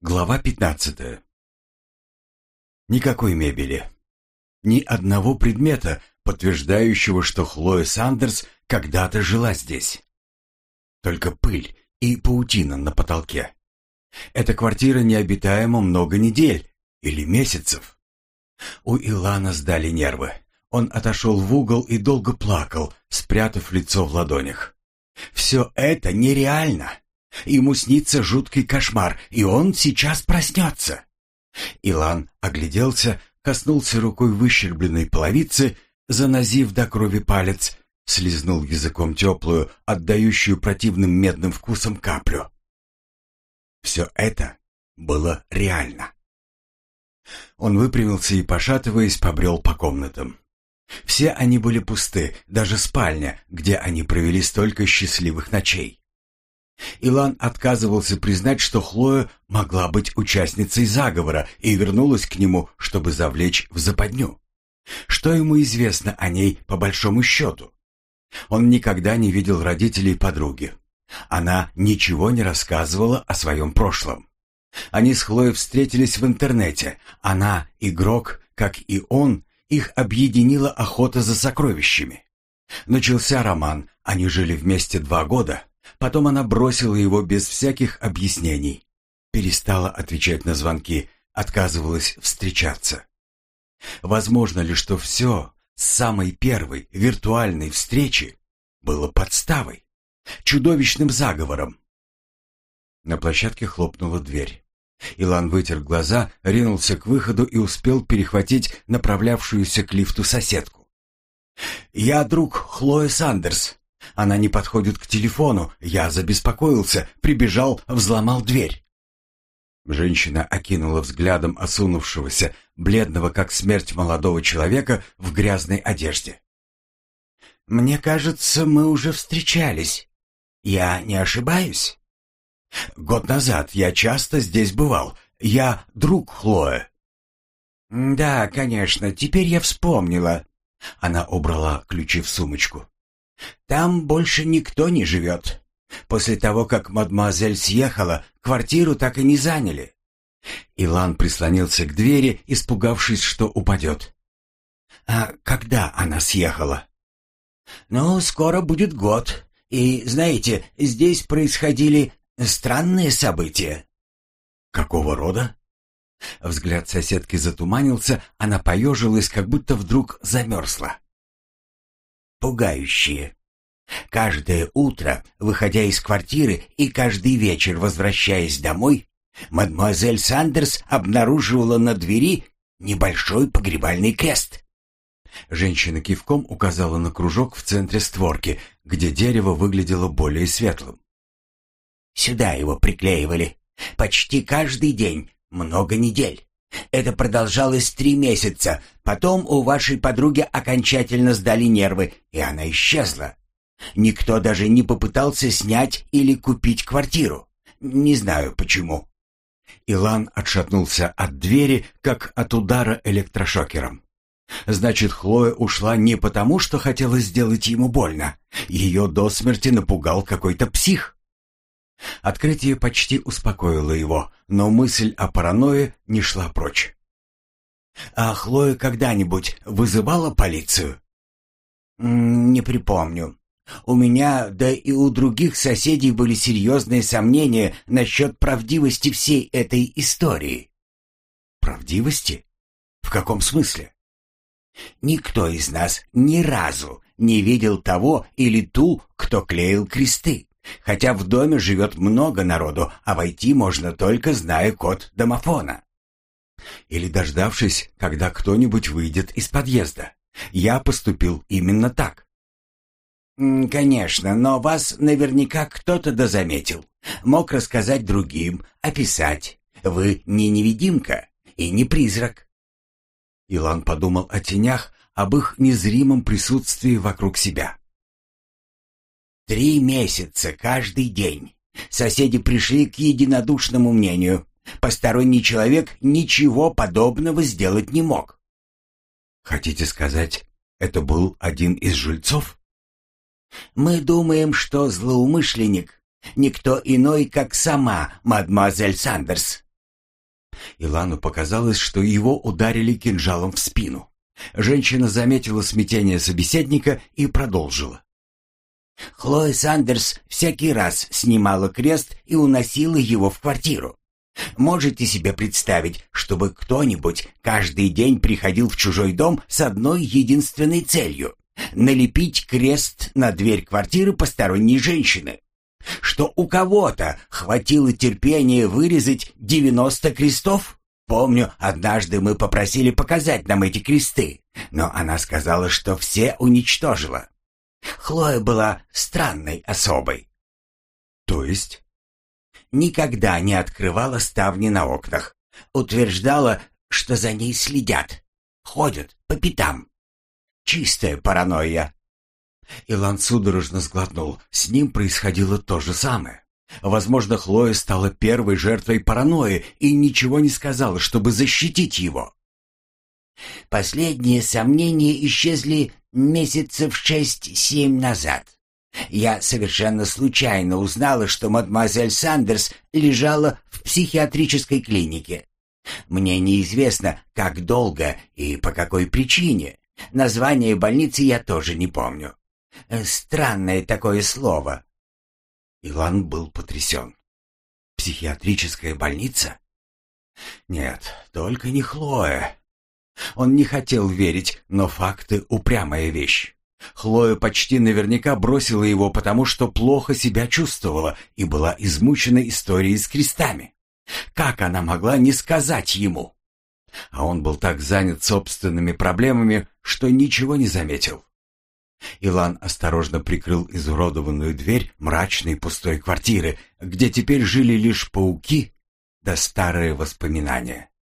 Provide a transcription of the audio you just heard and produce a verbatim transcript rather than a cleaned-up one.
Глава пятнадцатая. Никакой мебели. Ни одного предмета, подтверждающего, что Хлоя Сандерс когда-то жила здесь. Только пыль и паутина на потолке. Эта квартира необитаема много недель или месяцев. У Илана сдали нервы. Он отошел в угол и долго плакал, спрятав лицо в ладонях. «Все это нереально!» Ему снится жуткий кошмар, и он сейчас проснется. Илан огляделся, коснулся рукой выщербленной половицы, занозив до крови палец, слизнул языком теплую, отдающую противным медным вкусом каплю. Все это было реально. Он выпрямился и, пошатываясь, побрел по комнатам. Все они были пусты, даже спальня, где они провели столько счастливых ночей. Илан отказывался признать, что Хлоя могла быть участницей заговора и вернулась к нему, чтобы завлечь в западню. Что ему известно о ней по большому счету? Он никогда не видел родителей подруги. Она ничего не рассказывала о своем прошлом. Они с Хлоей встретились в интернете. Она игрок, как и он, их объединила охота за сокровищами. Начался роман, они жили вместе два года. Потом она бросила его без всяких объяснений. Перестала отвечать на звонки, отказывалась встречаться. Возможно ли, что все с самой первой виртуальной встречи было подставой, чудовищным заговором? На площадке хлопнула дверь. Илан вытер глаза, ринулся к выходу и успел перехватить направлявшуюся к лифту соседку. «Я друг Хлои Сандерс. Она не подходит к телефону. Я забеспокоился, прибежал, взломал дверь». Женщина окинула взглядом осунувшегося, бледного как смерть молодого человека в грязной одежде. «Мне кажется, мы уже встречались. Я не ошибаюсь?» «Год назад я часто здесь бывал. Я друг Хлои». «Да, конечно, теперь я вспомнила». Она убрала ключи в сумочку. «Там больше никто не живет. После того, как мадемуазель съехала, квартиру так и не заняли». Илан прислонился к двери, испугавшись, что упадет. «А когда она съехала?» «Ну, скоро будет год. И, знаете, здесь происходили странные события». «Какого рода?» Взгляд соседки затуманился, она поежилась, как будто вдруг замерзла. «Пугающие. Каждое утро, выходя из квартиры и каждый вечер возвращаясь домой, мадемуазель Сандерс обнаруживала на двери небольшой погребальный крест». Женщина кивком указала на кружок в центре створки, где дерево выглядело более светлым. «Сюда его приклеивали. Почти каждый день, много недель. Это продолжалось три месяца. Потом у вашей подруги окончательно сдали нервы, и она исчезла. Никто даже не попытался снять или купить квартиру. Не знаю почему». Илан отшатнулся от двери, как от удара электрошокером. Значит, Хлоя ушла не потому, что хотела сделать ему больно. Ее до смерти напугал какой-то псих. Открытие почти успокоило его, но мысль о паранойе не шла прочь. «А Хлоя когда-нибудь вызывала полицию?» «Не припомню. У меня, да и у других соседей были серьезные сомнения насчет правдивости всей этой истории». «Правдивости? В каком смысле?» «Никто из нас ни разу не видел того или ту, кто клеил кресты. Хотя в доме живет много народу, а войти можно только зная код домофона. Или дождавшись, когда кто-нибудь выйдет из подъезда. Я поступил именно так». «Конечно, но вас наверняка кто-то дозаметил. Мог рассказать другим, описать. Вы не невидимка и не призрак». Илан подумал о тенях, об их незримом присутствии вокруг себя. Три месяца каждый день. Соседи пришли к единодушному мнению. Посторонний человек ничего подобного сделать не мог. Хотите сказать, это был один из жильцов? Мы думаем, что злоумышленник никто иной, как сама мадемуазель Сандерс. Илану показалось, что его ударили кинжалом в спину. Женщина заметила смятение собеседника и продолжила. Хлоя Сандерс всякий раз снимала крест и уносила его в квартиру. Можете себе представить, чтобы кто-нибудь каждый день приходил в чужой дом с одной единственной целью — налепить крест на дверь квартиры посторонней женщины? Что у кого-то хватило терпения вырезать девяносто крестов? Помню, однажды мы попросили показать нам эти кресты, но она сказала, что все уничтожила. Хлоя была странной особой. То есть? Никогда не открывала ставни на окнах. Утверждала, что за ней следят. Ходят по пятам. Чистая паранойя. Илан судорожно сглотнул. С ним происходило то же самое. Возможно, Хлоя стала первой жертвой паранойи и ничего не сказала, чтобы защитить его. Последние сомнения исчезли месяцев шесть-семь назад. Я совершенно случайно узнала, что мадемуазель Сандерс лежала в психиатрической клинике. Мне неизвестно, как долго и по какой причине. Название больницы я тоже не помню. Странное такое слово. Илан был потрясен. Психиатрическая больница? Нет, только не Хлоя. Он не хотел верить, но факты — упрямая вещь. Хлоя почти наверняка бросила его, потому что плохо себя чувствовала и была измучена историей с крестами. Как она могла не сказать ему? А он был так занят собственными проблемами, что ничего не заметил. Илан осторожно прикрыл изуродованную дверь мрачной пустой квартиры, где теперь жили лишь пауки да старые воспоминания.